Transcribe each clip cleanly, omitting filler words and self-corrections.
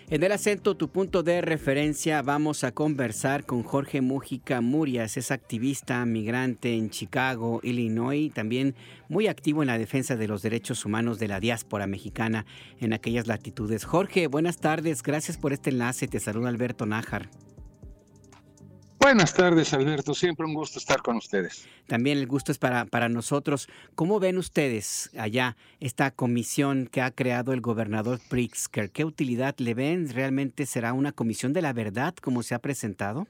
En el acento, tu punto de referencia, vamos a conversar con Jorge Mújica Murias, es activista migrante en Chicago, Illinois, también muy activo en la defensa de los derechos humanos de la diáspora mexicana en aquellas latitudes. Jorge, buenas tardes, gracias por este enlace, te saluda Alberto Nájar. Buenas tardes, Alberto. Siempre un gusto estar con ustedes. También el gusto es para nosotros. ¿Cómo ven ustedes allá esta comisión que ha creado el gobernador Pritzker? ¿Qué utilidad le ven? ¿Realmente será una comisión de la verdad como se ha presentado?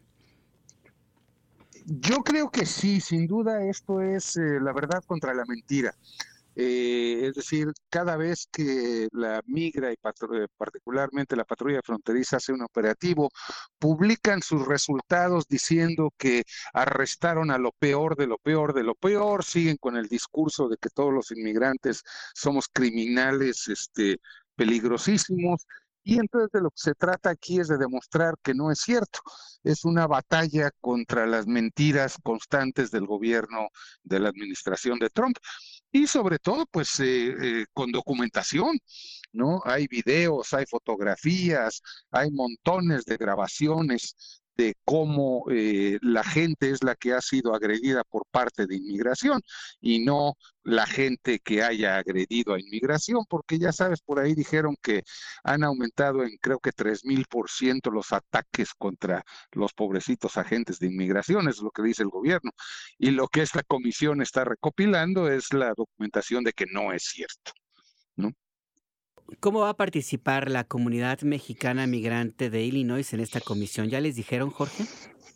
Yo creo que sí, sin duda esto es la verdad contra la mentira. Es decir, cada vez que la migra y particularmente la patrulla fronteriza hace un operativo, publican sus resultados diciendo que arrestaron a lo peor de lo peor de lo peor, siguen con el discurso de que todos los inmigrantes somos criminales, peligrosísimos. Y entonces de lo que se trata aquí es de demostrar que no es cierto. Es una batalla contra las mentiras constantes del gobierno de la administración de Trump. Y sobre todo, pues, con documentación, ¿no? Hay videos, hay fotografías, hay montones de grabaciones de cómo la gente es la que ha sido agredida por parte de inmigración y no la gente que haya agredido a inmigración, porque ya sabes, por ahí dijeron que han aumentado en creo que 3000% los ataques contra los pobrecitos agentes de inmigración, es lo que dice el gobierno. Y lo que esta comisión está recopilando es la documentación de que no es cierto, ¿no? ¿Cómo va a participar la comunidad mexicana migrante de Illinois en esta comisión? ¿Ya les dijeron, Jorge?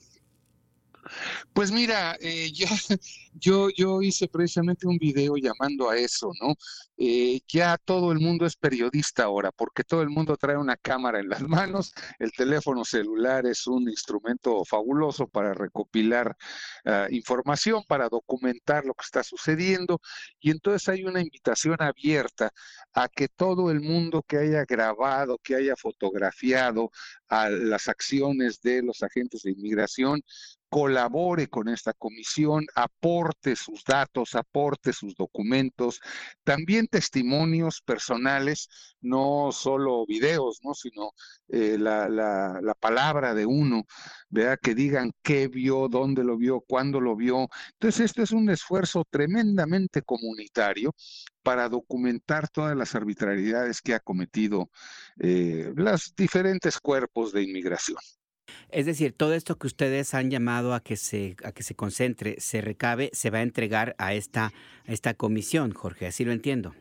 Pues mira, yo hice precisamente un video llamando a eso, ¿no? Ya todo el mundo es periodista ahora, porque todo el mundo trae una cámara en las manos, el teléfono celular es un instrumento fabuloso para recopilar información, para documentar lo que está sucediendo, y entonces hay una invitación abierta a que todo el mundo que haya grabado, que haya fotografiado a las acciones de los agentes de inmigración, colabore con esta comisión, aporte sus datos, aporte sus documentos, también testimonios personales, no solo videos, ¿no? Sino la palabra de uno, ¿verdad? Que digan qué vio, dónde lo vio, cuándo lo vio. Entonces, esto es un esfuerzo tremendamente comunitario para documentar todas las arbitrariedades que ha cometido los diferentes cuerpos de inmigración. Es decir, todo esto que ustedes han llamado a que se concentre, se recabe, se va a entregar a esta comisión, Jorge, así lo entiendo.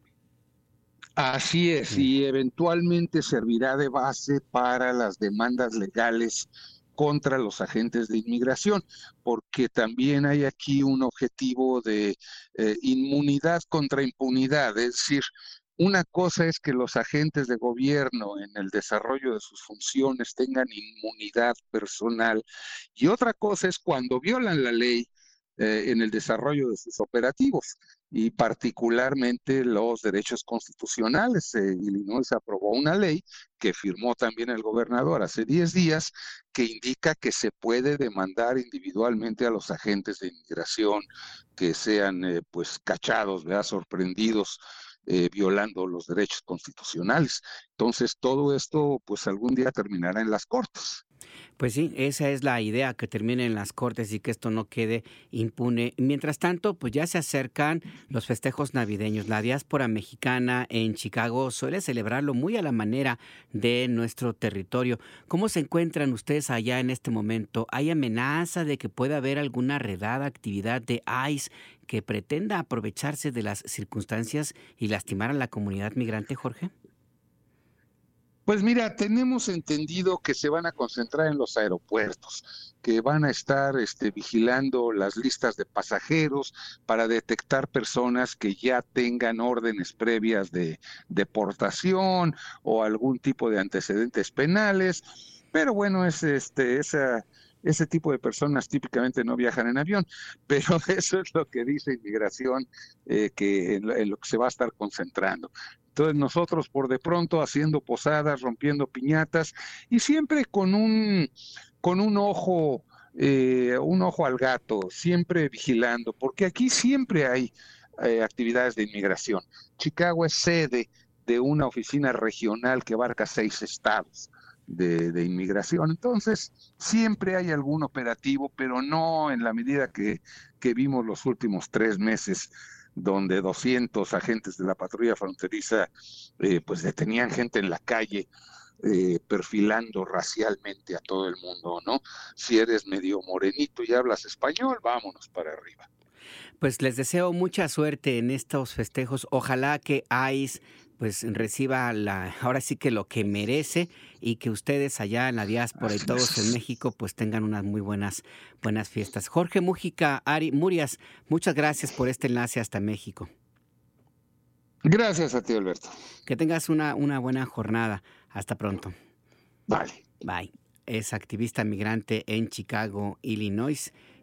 Así es, Mm. y eventualmente servirá de base para las demandas legales contra los agentes de inmigración, porque también hay aquí un objetivo de inmunidad contra impunidad, es decir, una cosa es que los agentes de gobierno en el desarrollo de sus funciones tengan inmunidad personal y otra cosa es cuando violan la ley en el desarrollo de sus operativos y particularmente los derechos constitucionales. Illinois aprobó una ley que firmó también el gobernador hace 10 días que indica que se puede demandar individualmente a los agentes de inmigración que sean pues cachados, ¿verdad? Sorprendidos violando los derechos constitucionales. Entonces todo esto pues algún día terminará en las cortes. Pues sí, esa es la idea, que termine en las cortes y que esto no quede impune. Mientras tanto, pues ya se acercan los festejos navideños. La diáspora mexicana en Chicago suele celebrarlo muy a la manera de nuestro territorio. ¿Cómo se encuentran ustedes allá en este momento? ¿Hay amenaza de que pueda haber alguna redada actividad de ICE que pretenda aprovecharse de las circunstancias y lastimar a la comunidad migrante, Jorge? Pues mira, tenemos entendido que se van a concentrar en los aeropuertos, que van a estar vigilando las listas de pasajeros para detectar personas que ya tengan órdenes previas de deportación o algún tipo de antecedentes penales. Pero bueno, ese tipo de personas típicamente no viajan en avión, pero eso es lo que dice Inmigración, que en lo que se va a estar concentrando. Entonces nosotros por de pronto haciendo posadas, rompiendo piñatas y siempre con un ojo al gato, siempre vigilando, porque aquí siempre hay actividades de inmigración. Chicago es sede de una oficina regional que abarca 6 estados de inmigración. Entonces, siempre hay algún operativo, pero no en la medida que vimos los últimos 3 meses, donde 200 agentes de la patrulla fronteriza pues detenían gente en la calle, perfilando racialmente a todo el mundo, ¿no? Si eres medio morenito y hablas español, vámonos para arriba. Pues les deseo mucha suerte en estos festejos. Ojalá que ICE pues reciba ahora sí que lo que merece, y que ustedes allá en la diáspora y Así todos en es. México pues tengan unas muy buenas fiestas. Jorge Mújica Murias, muchas gracias por este enlace hasta México. Gracias a ti, Alberto. Que tengas una buena jornada. Hasta pronto. Vale. Bye. Es activista migrante en Chicago, Illinois.